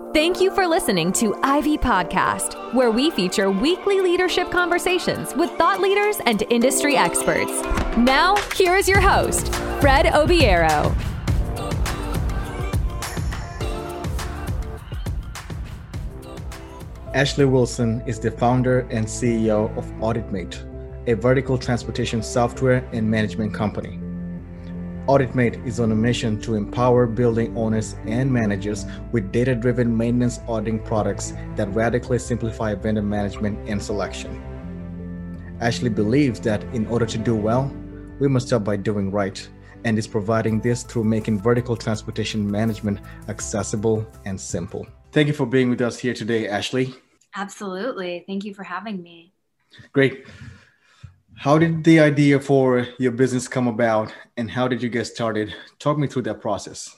Thank you for listening to Ivy Podcast, where we feature weekly leadership conversations with thought leaders and industry experts. Now, here is your host, Fred Obiero. Ashley Wilson is the founder and CEO of AuditMate, a vertical transportation software and management company. AuditMate is on a mission to empower building owners and managers with data-driven maintenance auditing products that radically simplify vendor management and selection. Ashley believes that in order to do well, we must start by doing right, and is providing this through making vertical transportation management accessible and simple. Thank you for being with us here today, Ashley. Absolutely. Thank you for having me. Great. How did the idea for your business come about, and how did you get started? Talk me through that process.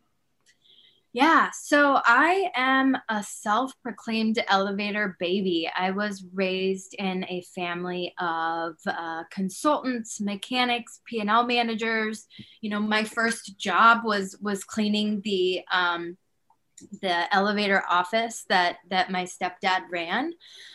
Yeah, so I am a self-proclaimed elevator baby. I was raised in a family of consultants, mechanics, P&L managers. You know, my first job was cleaning the elevator office that my stepdad ran.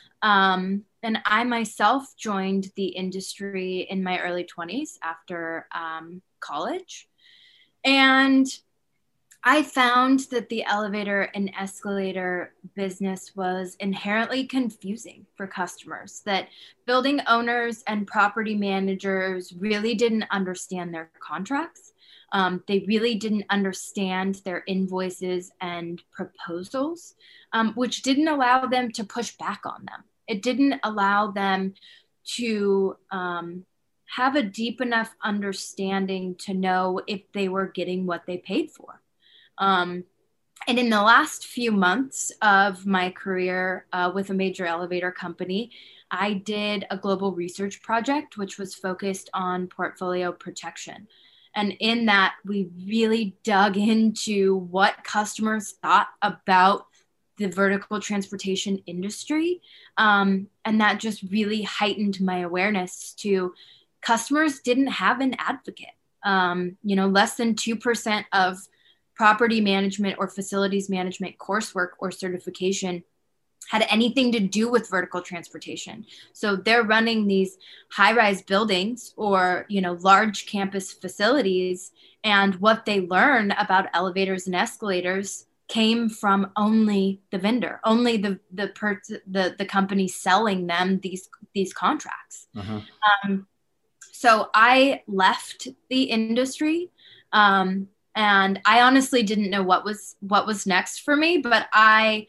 And I myself joined the industry in my early 20s after college. And I found that the elevator and escalator business was inherently confusing for customers, that building owners and property managers really didn't understand their contracts. They really didn't understand their invoices and proposals, which didn't allow them to push back on them. It didn't allow them to have a deep enough understanding to know if they were getting what they paid for. And in the last few months of my career with a major elevator company, I did a global research project, which was focused on portfolio protection. And in that, we really dug into what customers thought about the vertical transportation industry. And that just really heightened my awareness to customers didn't have an advocate. Less than 2% of property management or facilities management coursework or certification had anything to do with vertical transportation. So they're running these high-rise buildings or, large campus facilities, and what they learn about elevators and escalators came from only the vendor, only the company selling them these contracts. Uh-huh. So I left the industry, and I honestly didn't know what was next for me, but I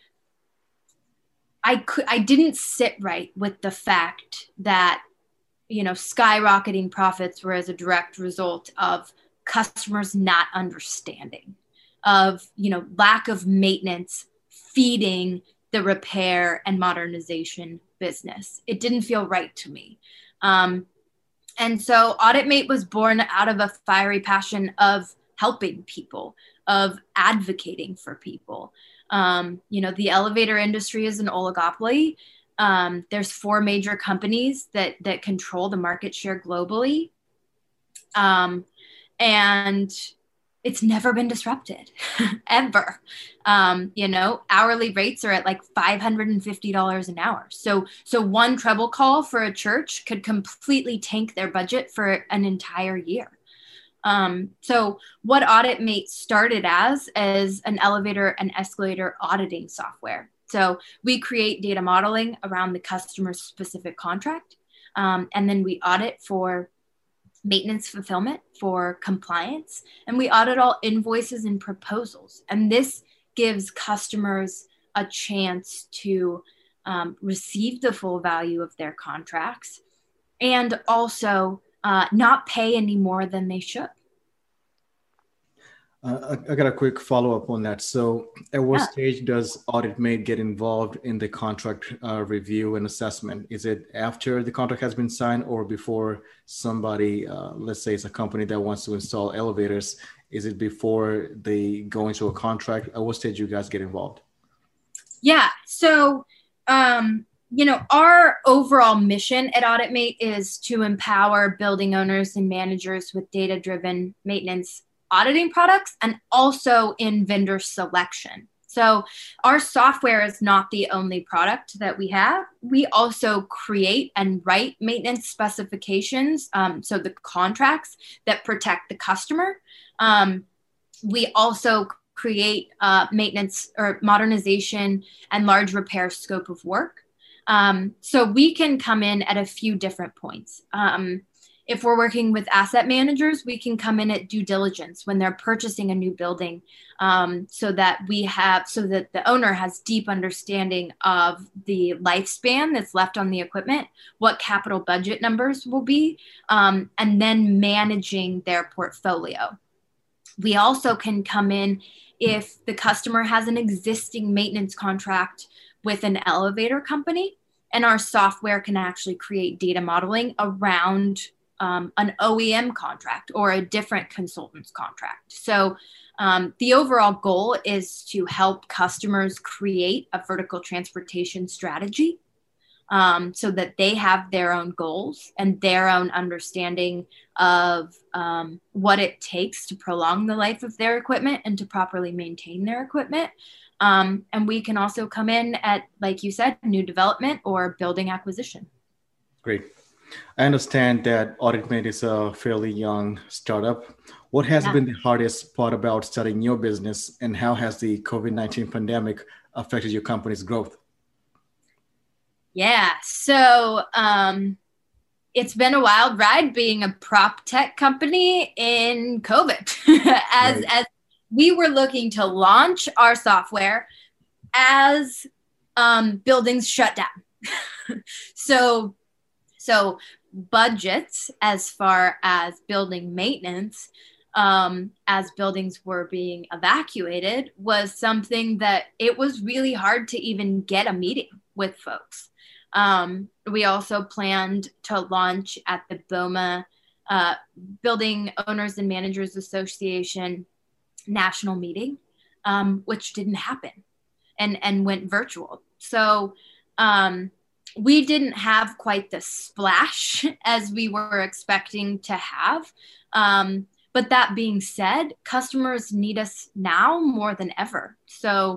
didn't sit right with the fact that, skyrocketing profits were as a direct result of customers not understanding, of, lack of maintenance feeding the repair and modernization business. It didn't feel right to me. And so AuditMate was born out of a fiery passion of helping people, of advocating for people. The elevator industry is an oligopoly. There's 4 major companies that control the market share globally. And it's never been disrupted, ever. Hourly rates are at like $550 an hour. So one treble call for a church could completely tank their budget for an entire year. So what AuditMate started as an elevator and escalator auditing software. So we create data modeling around the customer's specific contract. And then we audit for maintenance fulfillment, for compliance, and we audit all invoices and proposals. And this gives customers a chance to receive the full value of their contracts and also not pay any more than they should. I got a quick follow-up on that. So at what stage does AuditMate get involved in the contract review and assessment? Is it after the contract has been signed or before somebody, let's say it's a company that wants to install elevators, is it before they go into a contract? At what stage do you guys get involved? Yeah, so, our overall mission at AuditMate is to empower building owners and managers with data-driven maintenance auditing products and also in vendor selection. So our software is not the only product that we have. We also create and write maintenance specifications, so the contracts that protect the customer. We also create maintenance or modernization and large repair scope of work. So we can come in at a few different points. If we're working with asset managers, we can come in at due diligence when they're purchasing a new building, so that the owner has deep understanding of the lifespan that's left on the equipment, what capital budget numbers will be, and then managing their portfolio. We also can come in if the customer has an existing maintenance contract with an elevator company, and our software can actually create data modeling around an OEM contract or a different consultant's contract. So the overall goal is to help customers create a vertical transportation strategy, so that they have their own goals and their own understanding of what it takes to prolong the life of their equipment and to properly maintain their equipment. And we can also come in at, like you said, new development or building acquisition. Great. I understand that AuditMate is a fairly young startup. What has been the hardest part about starting your business, and how has the COVID-19 pandemic affected your company's growth? Yeah, so it's been a wild ride being a prop tech company in COVID. as we were looking to launch our software as buildings shut down. So budgets as far as building maintenance, as buildings were being evacuated, was something that it was really hard to even get a meeting with folks. We also planned to launch at the BOMA, Building Owners and Managers Association national meeting, which didn't happen and went virtual. So we didn't have quite the splash as we were expecting to have. But that being said, customers need us now more than ever. So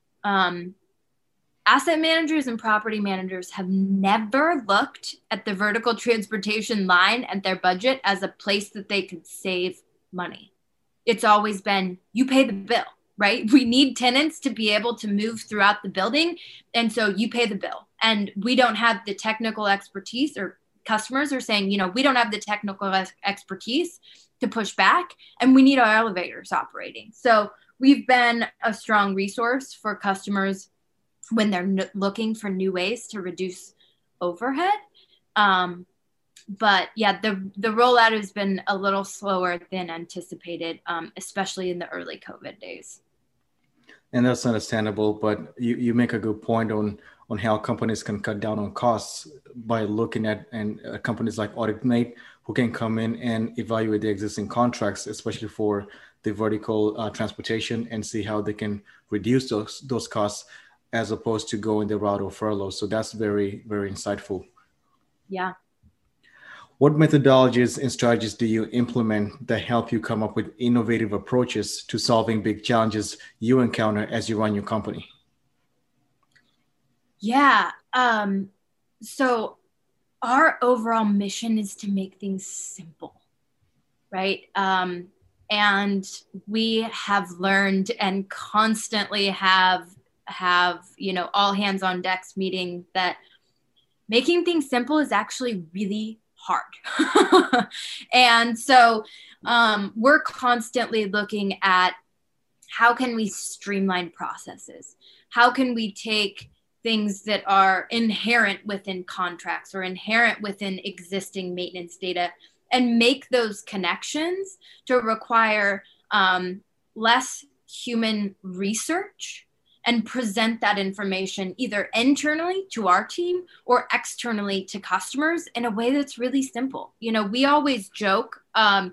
asset managers and property managers have never looked at the vertical transportation line at their budget as a place that they could save money. It's always been, you pay the bill, right? We need tenants to be able to move throughout the building. And so you pay the bill. And we don't have the technical expertise, or customers are saying, we don't have the technical expertise to push back, and we need our elevators operating. So we've been a strong resource for customers when they're looking for new ways to reduce overhead. But yeah, the rollout has been a little slower than anticipated, especially in the early COVID days. And that's understandable, but you make a good point on how companies can cut down on costs by looking at companies like AuditMate, who can come in and evaluate the existing contracts, especially for the vertical transportation, and see how they can reduce those costs as opposed to going the route of furlough. So that's very, very insightful. Yeah. What methodologies and strategies do you implement that help you come up with innovative approaches to solving big challenges you encounter as you run your company? Yeah. So our overall mission is to make things simple, right? And we have learned and constantly have all hands on decks meeting that making things simple is actually really hard. And so we're constantly looking at how can we streamline processes? How can we take things that are inherent within contracts or inherent within existing maintenance data and make those connections to require less human research and present that information either internally to our team or externally to customers in a way that's really simple. We always joke half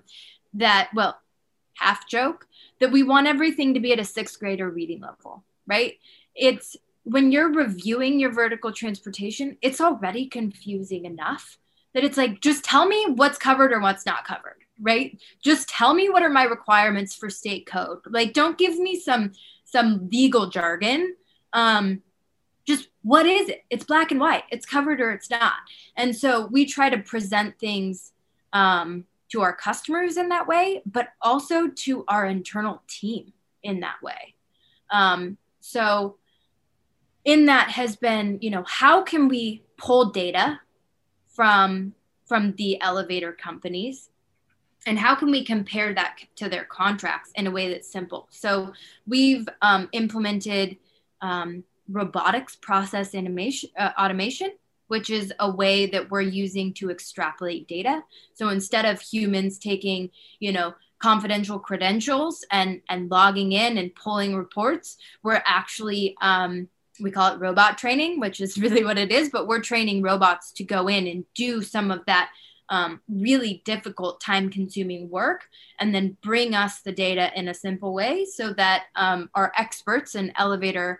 joke that we want everything to be at a sixth grader reading level, right? It's when you're reviewing your vertical transportation, it's already confusing enough that it's like, just tell me what's covered or what's not covered, right? Just tell me what are my requirements for state code. Like, don't give me some some legal jargon. Just what is it? It's black and white. It's covered or it's not. And so we try to present things to our customers in that way, but also to our internal team in that way. So in that has been, how can we pull data from the elevator companies, and how can we compare that to their contracts in a way that's simple? So we've implemented robotics process automation, which is a way that we're using to extrapolate data. So instead of humans taking, confidential credentials and logging in and pulling reports, we're actually, we call it robot training, which is really what it is, but we're training robots to go in and do some of that really difficult, time-consuming work, and then bring us the data in a simple way so that our experts and elevator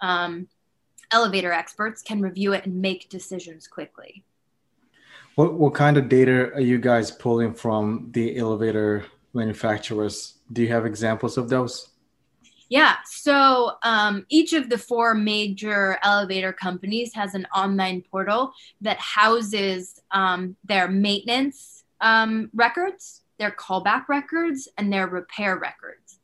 experts can review it and make decisions quickly. What kind of data are you guys pulling from the elevator manufacturers? Do you have examples of those? Yeah, so each of the 4 major elevator companies has an online portal that houses their maintenance records, their callback records, and their repair records.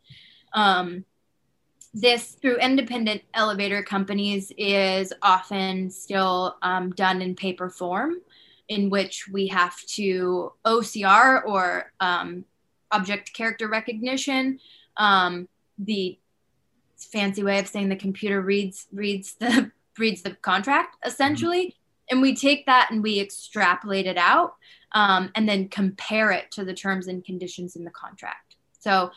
This, through independent elevator companies, is often still done in paper form, in which we have to OCR, or object character recognition, the fancy way of saying the computer reads the contract, essentially. And we take that and we extrapolate it out, and then compare it to the terms and conditions in the contract. So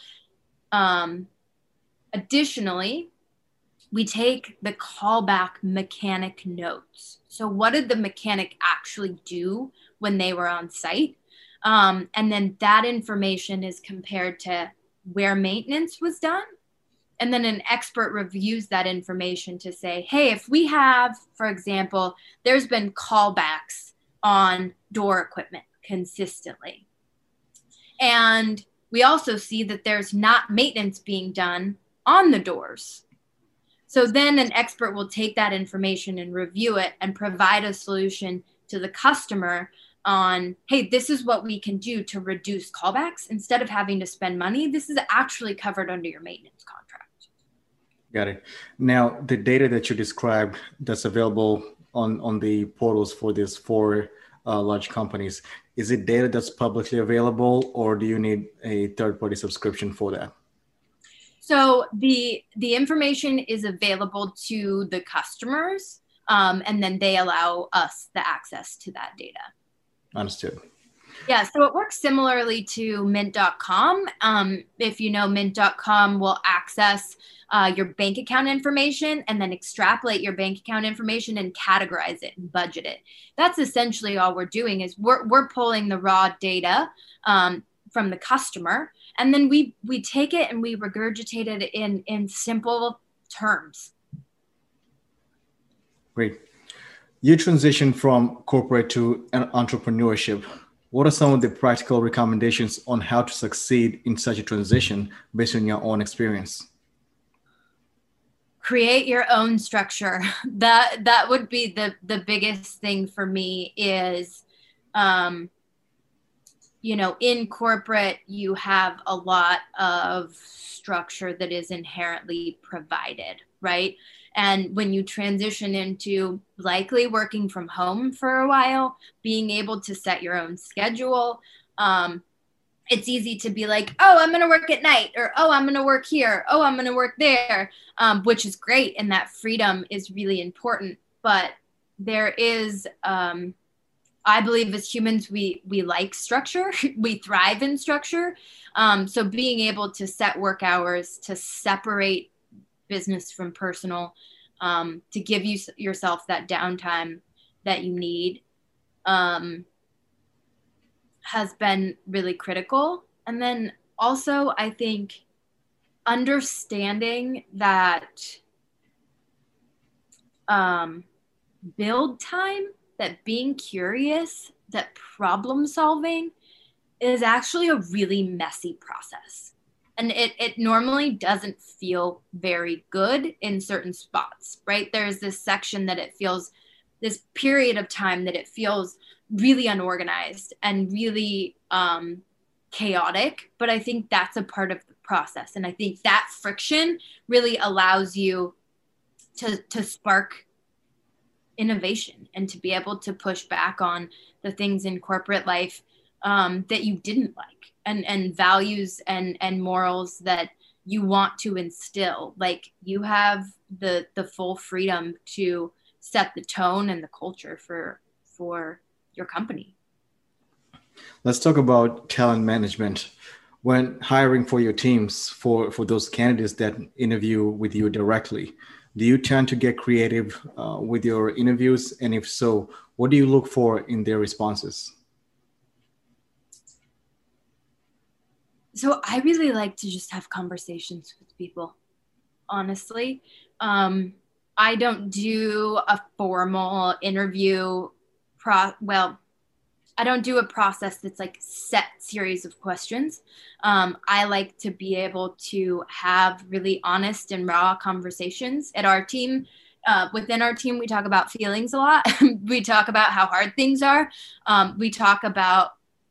additionally, we take the callback mechanic notes. So what did the mechanic actually do when they were on site? And then that information is compared to where maintenance was done. And then an expert reviews that information to say, hey, if we have, for example, there's been callbacks on door equipment consistently, and we also see that there's not maintenance being done on the doors. So then an expert will take that information and review it and provide a solution to the customer on, hey, this is what we can do to reduce callbacks. Instead of having to spend money, this is actually covered under your maintenance contract. Got it. Now, the data that you described that's available on the portals for these 4 large companies, is it data that's publicly available, or do you need a third-party subscription for that? So the information is available to the customers, and then they allow us the access to that data. Understood. Yeah, so it works similarly to Mint.com. If you know, Mint.com will access your bank account information and then extrapolate your bank account information and categorize it and budget it. That's essentially all we're doing, is we're pulling the raw data from the customer, and then we take it and we regurgitate it in simple terms. Great. You transitioned from corporate to entrepreneurship. What are some of the practical recommendations on how to succeed in such a transition based on your own experience? Create your own structure. That would be the biggest thing for me is, in corporate, you have a lot of structure that is inherently provided, right? And when you transition into likely working from home for a while, being able to set your own schedule, it's easy to be like, oh, I'm going to work at night, or, oh, I'm going to work here. Oh, I'm going to work there, which is great. And that freedom is really important. But there is, I believe as humans, we like structure. We thrive in structure. So being able to set work hours, to separate business from personal, to give yourself that downtime that you need, has been really critical. And then also, I think understanding that build time, that being curious, that problem solving is actually a really messy process. And it normally doesn't feel very good in certain spots, right? There's this section that it feels, this period of time that it feels really unorganized and really chaotic. But I think that's a part of the process. And I think that friction really allows you to spark innovation and to be able to push back on the things in corporate life that you didn't like, and values and morals that you want to instill. Like, you have the full freedom to set the tone and the culture for your company. Let's talk about talent management. When hiring for your teams, for those candidates that interview with you directly, do you tend to get creative with your interviews? And if so, what do you look for in their responses? So I really like to just have conversations with people, honestly. I don't do a formal interview I don't do a process that's like set series of questions. I like to be able to have really honest and raw conversations at our team. Within our team, we talk about feelings a lot. We talk about how hard things are. We talk about,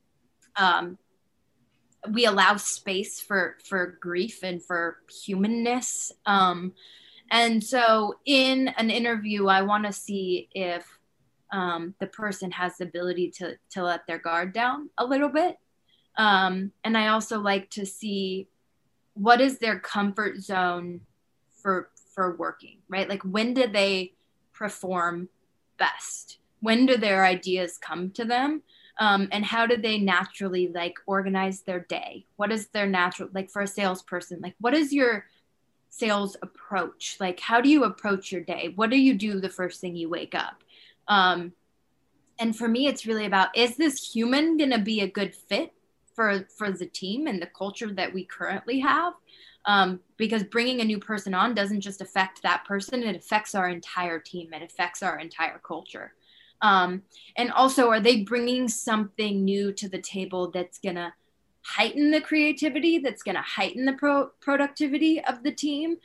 we allow space for grief and for humanness. And so in an interview, I want to see if the person has the ability to let their guard down a little bit. And I also like to see what is their comfort zone for working, right? Like, when do they perform best? When do their ideas come to them? And how do they naturally like organize their day? What is their natural, like for a salesperson, like what is your sales approach? Like, how do you approach your day? What do you do the first thing you wake up? And for me, it's really about, is this human going to be a good fit for the team and the culture that we currently have? Because bringing a new person on doesn't just affect that person. It affects our entire team. It affects our entire culture. And also, are they bringing something new to the table that's going to heighten the creativity, that's going to heighten the productivity of the team?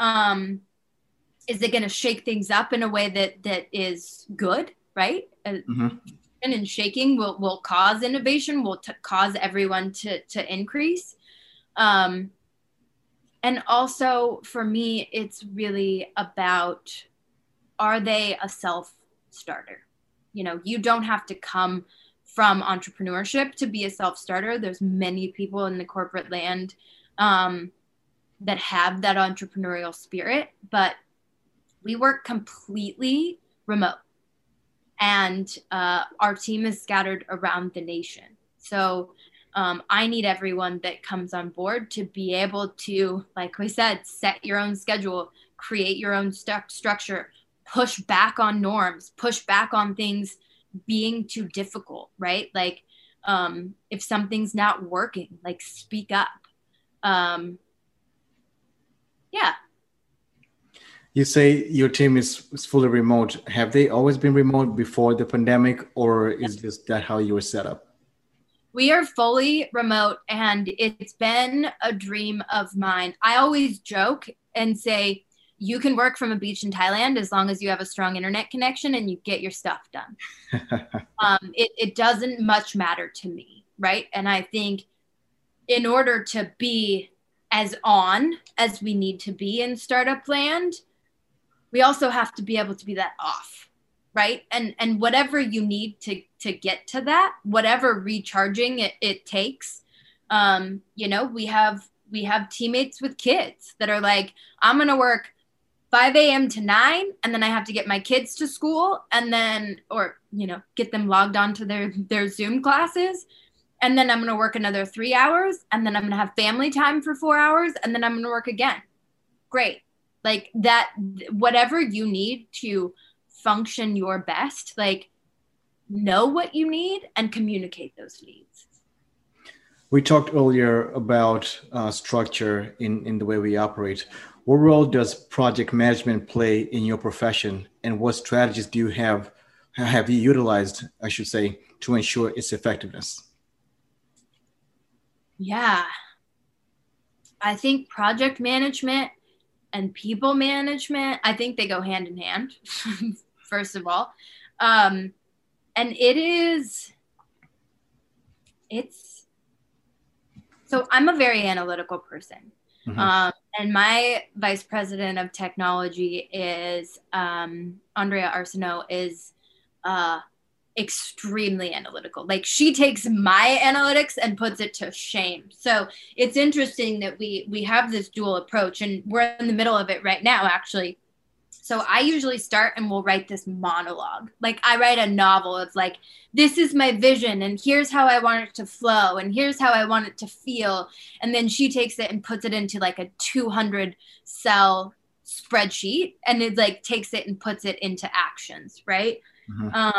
Is it going to shake things up in a way that is good, right? Mm-hmm. And shaking will cause innovation, will cause everyone to increase. And also, for me, it's really about, are they a self-starter? You know, you don't have to come from entrepreneurship to be a self-starter. There's many people in the corporate land that have that entrepreneurial spirit, but we work completely remote, and our team is scattered around the nation. So I need everyone that comes on board to be able to, like we said, set your own schedule, create your own structure, push back on norms, push back on things being too difficult, right? Like, if something's not working, like, speak up. Yeah. You say your team is fully remote. Have they always been remote before the pandemic, or is that how you were set up? We are fully remote, and it's been a dream of mine. I always joke and say, you can work from a beach in Thailand as long as you have a strong internet connection and you get your stuff done. It doesn't much matter to me, right? And I think in order to be as on as we need to be in startup land, we also have to be able to be that off, right? And whatever you need to get to that, whatever recharging it takes, you know, we have teammates with kids that are like, I'm going to work 5 a.m. to 9, and then I have to get my kids to school, and then, or, you know, get them logged on to their Zoom classes. And then I'm going to work another 3 hours, and then I'm going to have family time for 4 hours, and then I'm going to work again. Great. Like that, whatever you need to function your best, like, know what you need and communicate those needs. We talked earlier about structure in the way we operate. What role does project management play in your profession, and what strategies do you have you utilized, I should say, to ensure its effectiveness? Yeah. I think project management and people management, I think they go hand in hand, first of all. And so I'm a very analytical person. Mm-hmm. And my vice president of technology is, Andrea Arsenault, is extremely analytical. Like, she takes my analytics and puts it to shame. So it's interesting that we have this dual approach, and we're in the middle of it right now, actually. So I usually start and we'll write this monologue. Like, I write a novel of like, this is my vision and here's how I want it to flow and here's how I want it to feel. And then she takes it and puts it into like a 200 cell spreadsheet, and it like takes it and puts it into actions, right? Mm-hmm.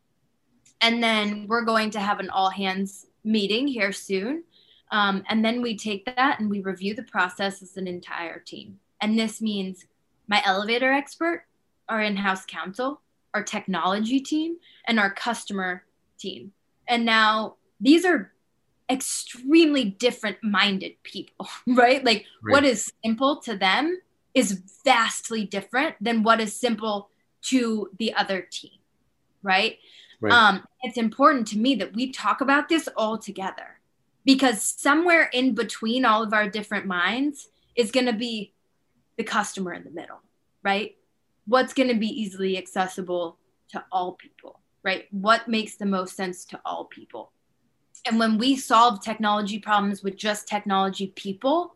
And then we're going to have an all hands meeting here soon. And then we take that and we review the process as an entire team. And this means my elevator expert, our in-house counsel, our technology team, and our customer team. And now these are extremely different minded people, right? Like, right. What is simple to them is vastly different than what is simple to the other team, right? Right. It's important to me that we talk about this all together, because somewhere in between all of our different minds is going to be the customer in the middle, right? What's going to be easily accessible to all people, right? What makes the most sense to all people? And when we solve technology problems with just technology people,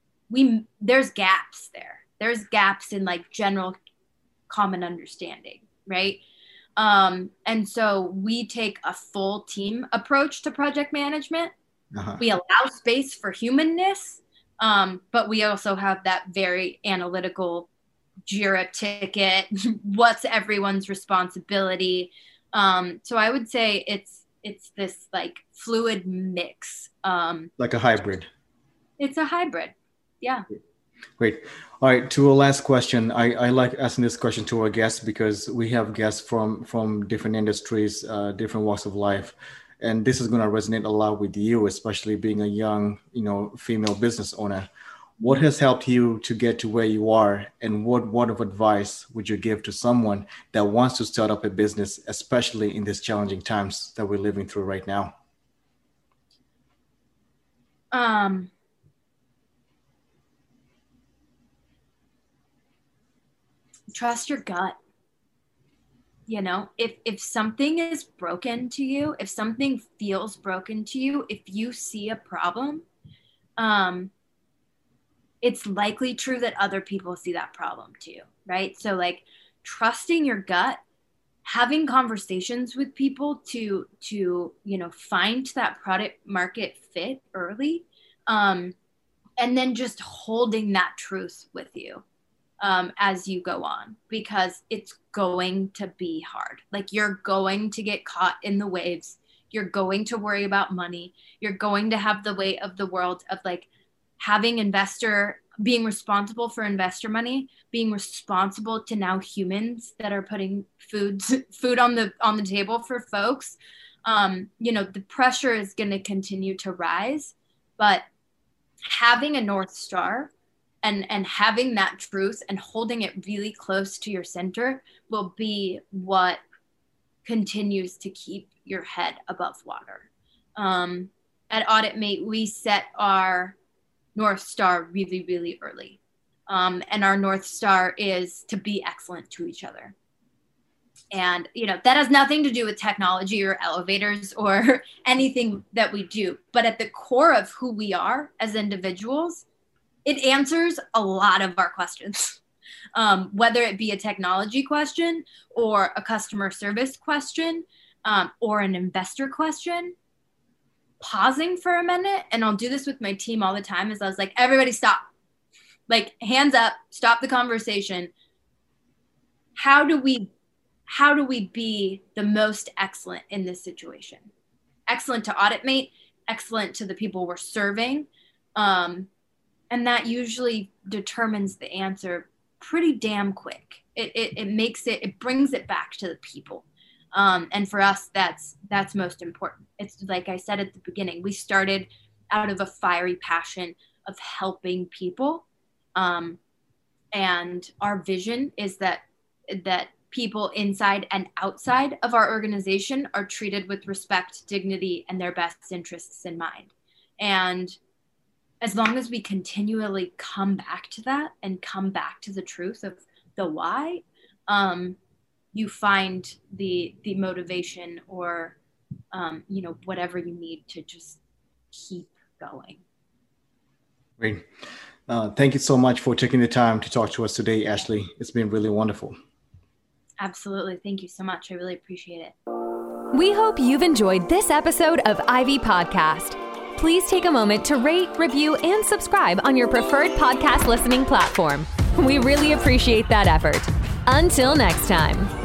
there's gaps there. There's gaps in like general common understanding, right? And so we take a full team approach to project management. Uh-huh. We allow space for humanness, but we also have that very analytical JIRA ticket. What's everyone's responsibility? So I would say it's this like fluid mix. Like a hybrid. It's a hybrid. Yeah. Great. All right. To our last question, I like asking this question to our guests because we have guests from different industries, different walks of life. And this is going to resonate a lot with you, especially being a young, female business owner. What has helped you to get to where you are? And what word of advice would you give to someone that wants to start up a business, especially in these challenging times that we're living through right now? Trust your gut. If something is broken to you, if something feels broken to you, if you see a problem, it's likely true that other people see that problem too, right? So like trusting your gut, having conversations with people to find that product market fit early, and then just holding that truth with you as you go on, because it's going to be hard. Like, you're going to get caught in the waves. You're going to worry about money. You're going to have the weight of the world of like being responsible for investor money, being responsible to now humans that are putting food on the table for folks. The pressure is going to continue to rise, but having a North Star and having that truth and holding it really close to your center will be what continues to keep your head above water. At AuditMate, we set our North Star really, really early. And our North Star is to be excellent to each other. And, that has nothing to do with technology or elevators or anything that we do. But at the core of who we are as individuals, it answers a lot of our questions, whether it be a technology question or a customer service question or an investor question. Pausing for a minute, and I'll do this with my team all the time, is I was like, everybody stop. Like, hands up, stop the conversation. How do we be the most excellent in this situation? Excellent to AuditMate, excellent to the people we're serving. And that usually determines the answer pretty damn quick. It brings it back to the people. And for us, that's most important. It's like I said at the beginning, we started out of a fiery passion of helping people. And our vision is that people inside and outside of our organization are treated with respect, dignity, and their best interests in mind. And as long as we continually come back to that and come back to the truth of the why, you find the motivation or, whatever you need to just keep going. Great. Thank you so much for taking the time to talk to us today, Ashley. It's been really wonderful. Absolutely. Thank you so much. I really appreciate it. We hope you've enjoyed this episode of Ivy Podcast. Please take a moment to rate, review, and subscribe on your preferred podcast listening platform. We really appreciate that effort. Until next time.